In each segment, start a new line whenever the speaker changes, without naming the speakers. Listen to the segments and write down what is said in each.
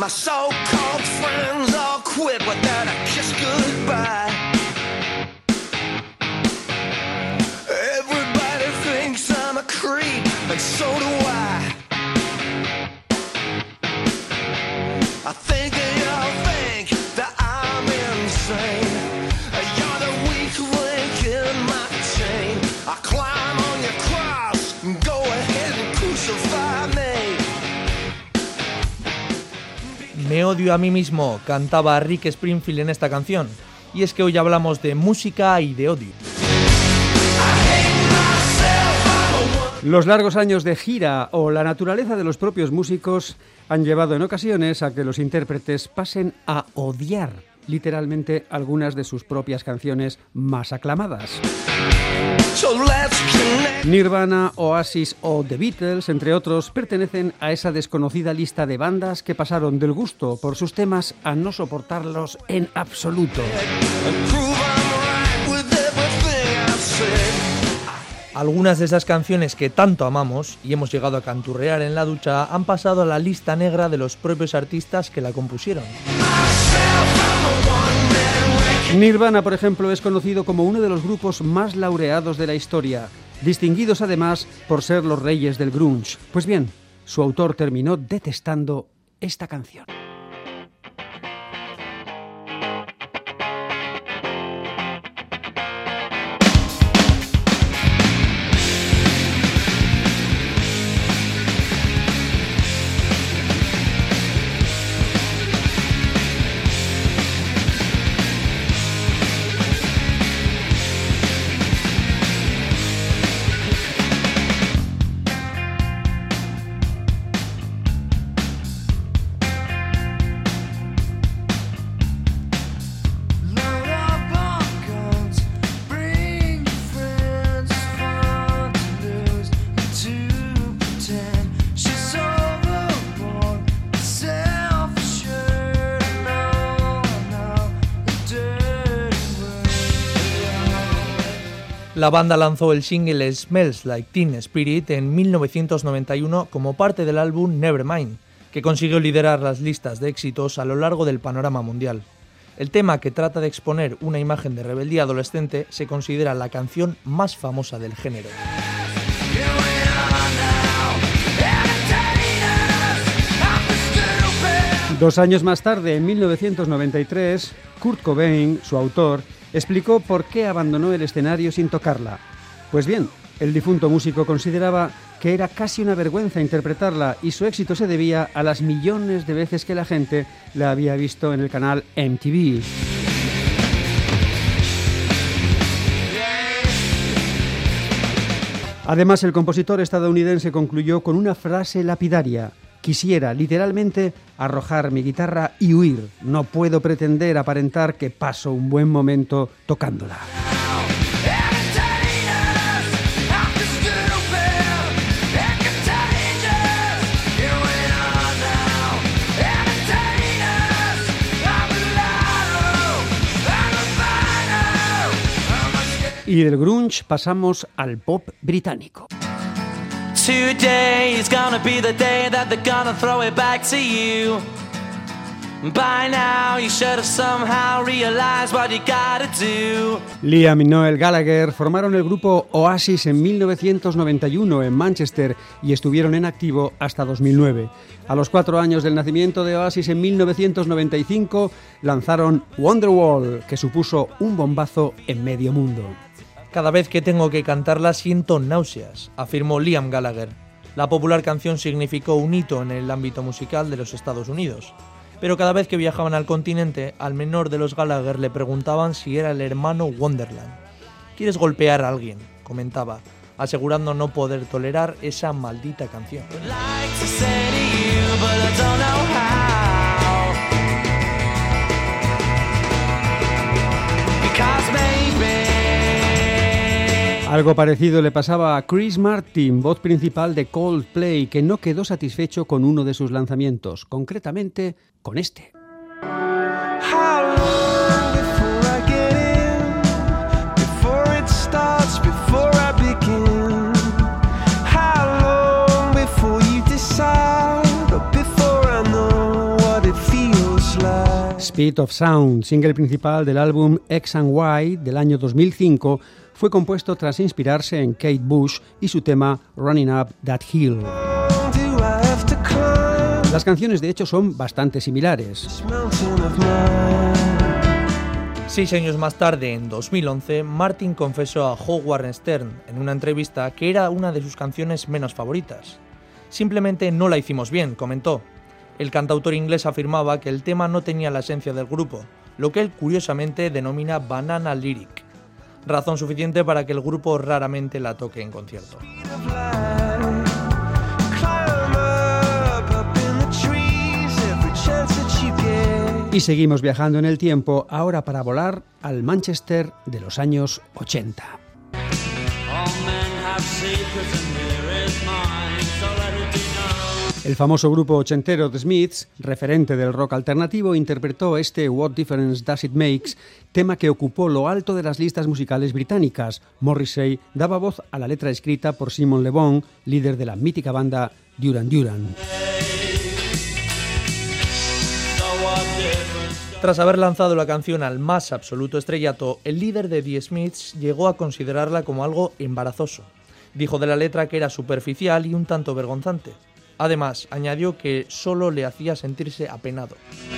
My so-called friends all quit without a kiss goodbye. Everybody thinks I'm a creep, and so do I. I think they all think that I'm insane. You're the weak link in my chain. I climb on your cross, go ahead and crucify me.
Me odio a mí mismo, cantaba Rick Springfield en esta canción. Y es que hoy hablamos de música y de odio.
Los largos años de gira o la naturaleza de los propios músicos han llevado en ocasiones a que los intérpretes pasen a odiar literalmente algunas de sus propias canciones más aclamadas. Nirvana, Oasis o The Beatles, entre otros, pertenecen a esa desconocida lista de bandas que pasaron del gusto por sus temas a no soportarlos en absoluto.
Algunas de esas canciones que tanto amamos y hemos llegado a canturrear en la ducha han pasado a la lista negra de los propios artistas que la compusieron.
Nirvana, por ejemplo, es conocido como uno de los grupos más laureados de la historia, distinguidos además por ser los reyes del grunge. Pues bien, su autor terminó detestando esta canción.
La banda lanzó el single Smells Like Teen Spirit en 1991 como parte del álbum Nevermind, que consiguió liderar las listas de éxitos a lo largo del panorama mundial. El tema, que trata de exponer una imagen de rebeldía adolescente, se considera la canción más famosa del género.
2 años más tarde, en 1993, Kurt Cobain, su autor, explicó por qué abandonó el escenario sin tocarla. Pues bien, el difunto músico consideraba que era casi una vergüenza interpretarla y su éxito se debía a las millones de veces que la gente la había visto en el canal MTV. Además, el compositor estadounidense concluyó con una frase lapidaria: quisiera, literalmente, arrojar mi guitarra y huir. No puedo pretender aparentar que paso un buen momento tocándola. Y del grunge pasamos al pop británico.
Today is gonna be the day that they're gonna throw it back to you. By now you should have somehow realized what you gotta do.
Liam y Noel Gallagher formaron el grupo Oasis en 1991 en Manchester y estuvieron en activo hasta 2009. A los 4 años del nacimiento de Oasis, en 1995, lanzaron Wonderwall, que supuso un bombazo en medio mundo.
Cada vez que tengo que cantarla siento náuseas, afirmó Liam Gallagher. La popular canción significó un hito en el ámbito musical de los Estados Unidos. Pero cada vez que viajaban al continente, al menor de los Gallagher le preguntaban si era el hermano Wonderland. ¿Quieres golpear a alguien?, comentaba, asegurando no poder tolerar esa maldita canción.
Algo parecido le pasaba a Chris Martin, voz principal de Coldplay, que no quedó satisfecho con uno de sus lanzamientos, concretamente con este. Speed of Sound, single principal del álbum X and Y del año 2005, fue compuesto tras inspirarse en Kate Bush y su tema Running Up That Hill. Las canciones de hecho son bastante similares.
6 años más tarde, en 2011, Martin confesó a Howard Stern en una entrevista que era una de sus canciones menos favoritas. Simplemente no la hicimos bien, comentó. El cantautor inglés afirmaba que el tema no tenía la esencia del grupo, lo que él curiosamente denomina banana lyric, razón suficiente para que el grupo raramente la toque en concierto.
Y seguimos viajando en el tiempo, ahora para volar al Manchester de los años 80. El famoso grupo ochentero The Smiths, referente del rock alternativo, interpretó este What Difference Does It Makes, tema que ocupó lo alto de las listas musicales británicas. Morrissey daba voz a la letra escrita por Simon Le Bon, líder de la mítica banda Duran Duran.
Tras haber lanzado la canción al más absoluto estrellato, el líder de The Smiths llegó a considerarla como algo embarazoso. Dijo de la letra que era superficial y un tanto vergonzante. Además, añadió que solo le hacía sentirse apenado.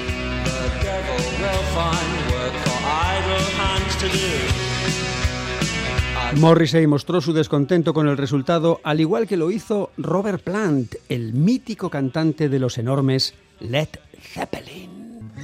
Morrissey mostró su descontento con el resultado, al igual que lo hizo Robert Plant, el mítico cantante de los enormes Led Zeppelin.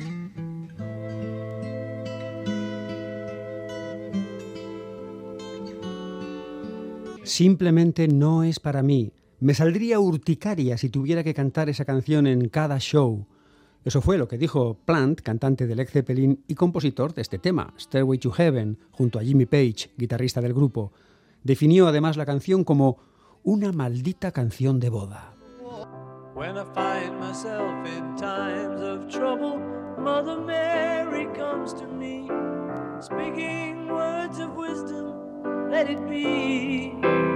Simplemente no es para mí. Me saldría urticaria si tuviera que cantar esa canción en cada show. Eso fue lo que dijo Plant, cantante de Led Zeppelin y compositor de este tema, Stairway to Heaven, junto a Jimmy Page, guitarrista del grupo. Definió además la canción como una maldita canción de boda.
When I find myself in times of trouble, Mother Mary comes to me, speaking words of wisdom, let it be.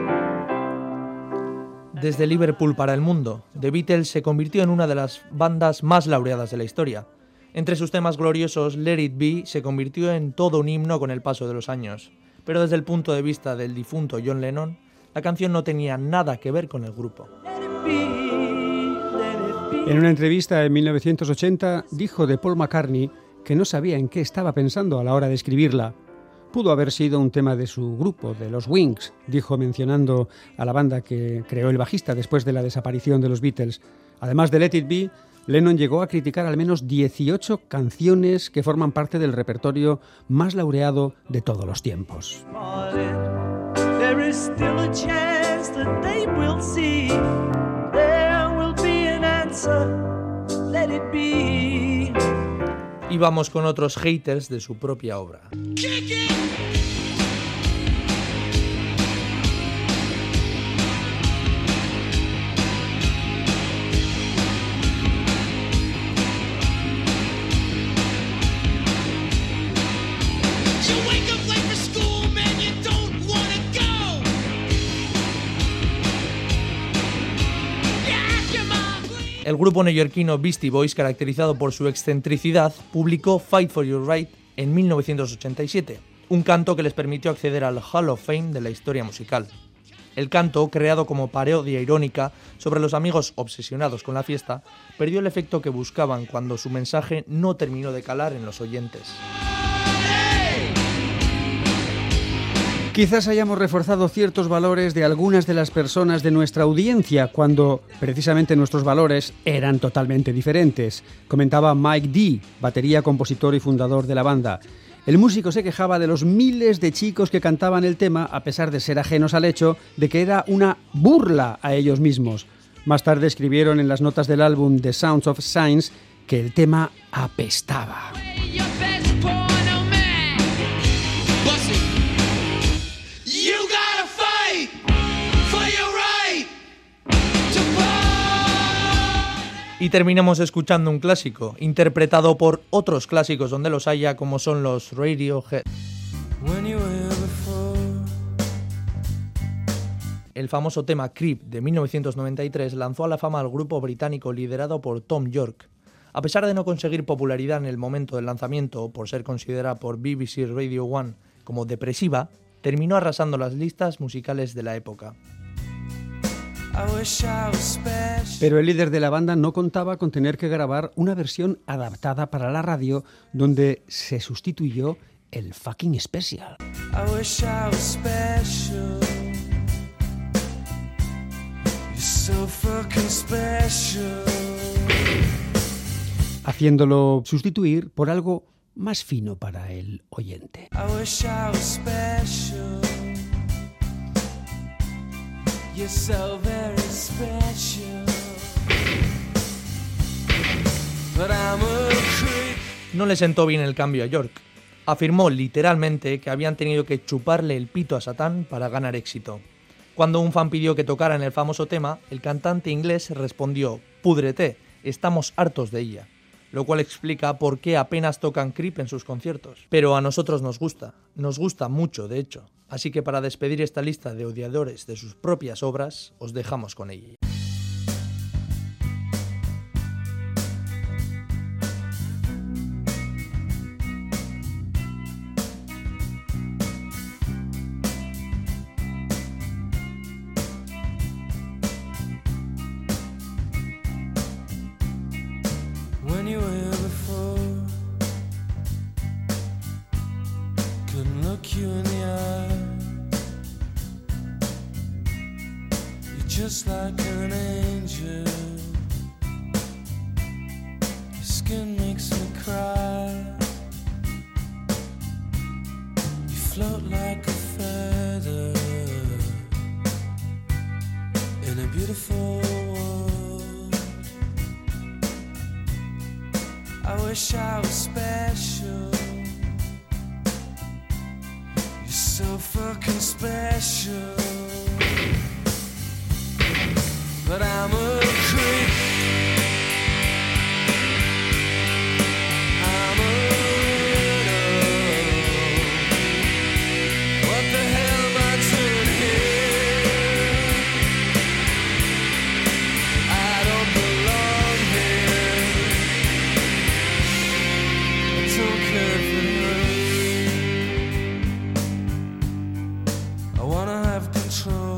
Desde Liverpool para el mundo, The Beatles se convirtió en una de las bandas más laureadas de la historia. Entre sus temas gloriosos, Let It Be se convirtió en todo un himno con el paso de los años. Pero desde el punto de vista del difunto John Lennon, la canción no tenía nada que ver con el grupo.
En una entrevista en 1980 dijo de Paul McCartney que no sabía en qué estaba pensando a la hora de escribirla. Pudo haber sido un tema de su grupo, de los Wings, dijo mencionando a la banda que creó el bajista después de la desaparición de los Beatles. Además de Let It Be, Lennon llegó a criticar al menos 18 canciones que forman parte del repertorio más laureado de todos los tiempos.
Y vamos con otros haters de su propia obra. El grupo neoyorquino Beastie Boys, caracterizado por su excentricidad, publicó Fight for Your Right en 1987, un canto que les permitió acceder al Hall of Fame de la historia musical. El canto, creado como parodia irónica sobre los amigos obsesionados con la fiesta, perdió el efecto que buscaban cuando su mensaje no terminó de calar en los oyentes.
Quizás hayamos reforzado ciertos valores de algunas de las personas de nuestra audiencia cuando precisamente nuestros valores eran totalmente diferentes, comentaba Mike D., batería, compositor y fundador de la banda. El músico se quejaba de los miles de chicos que cantaban el tema a pesar de ser ajenos al hecho de que era una burla a ellos mismos. Más tarde escribieron en las notas del álbum The Sounds of Science que el tema apestaba.
Y terminamos escuchando un clásico, interpretado por otros clásicos donde los haya, como son los Radiohead. El famoso tema Creep de 1993 lanzó a la fama al grupo británico liderado por Thom Yorke. A pesar de no conseguir popularidad en el momento del lanzamiento por ser considerada por BBC Radio 1 como depresiva, terminó arrasando las listas musicales de la época.
Pero el líder de la banda no contaba con tener que grabar una versión adaptada para la radio donde se sustituyó el fucking special. Haciéndolo sustituir por algo más fino para el oyente.
You're so very special. But I'm a creep.
No le sentó bien el cambio a York. Afirmó literalmente que habían tenido que chuparle el pito a Satán para ganar éxito. Cuando un fan pidió que tocaran el famoso tema, el cantante inglés respondió: "Púdrete, estamos hartos de ella", lo cual explica por qué apenas tocan Creep en sus conciertos. Pero a nosotros nos gusta mucho de hecho, así que para despedir esta lista de odiadores de sus propias obras, os dejamos con ella.
When you were here before, couldn't look you in the eye. You're just like an angel. Your skin makes me cry. You float like a feather in a beautiful world. I wish I was special. You're so fucking special. But I'm a creep. I'm a widow. What the hell am I doing here? I don't belong here. I don't care if it hurts. I wanna have control.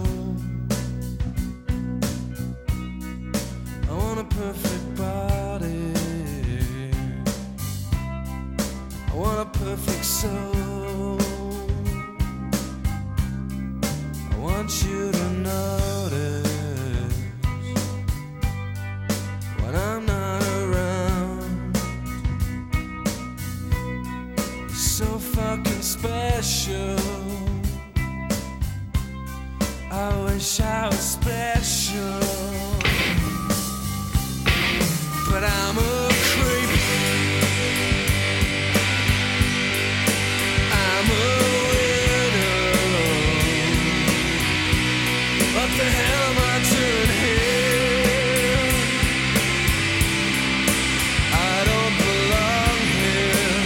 I want a perfect body. I want a perfect soul. I want you to notice when I'm not around. You're so fucking special. I wish I was special. But I'm a creep. I'm a widow. What the hell am I doing here? I don't belong here.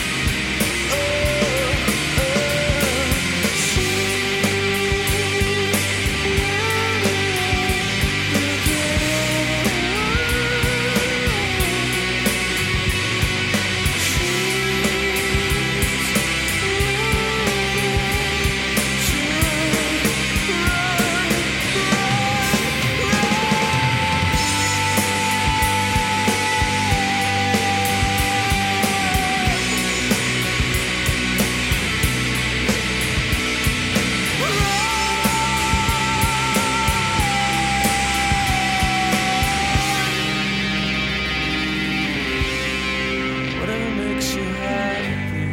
Whatever makes you happy,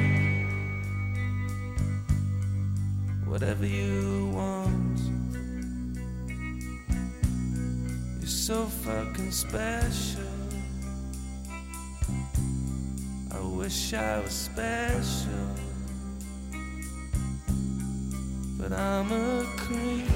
whatever you want. You're so fucking special. I wish I was special, but I'm a creep.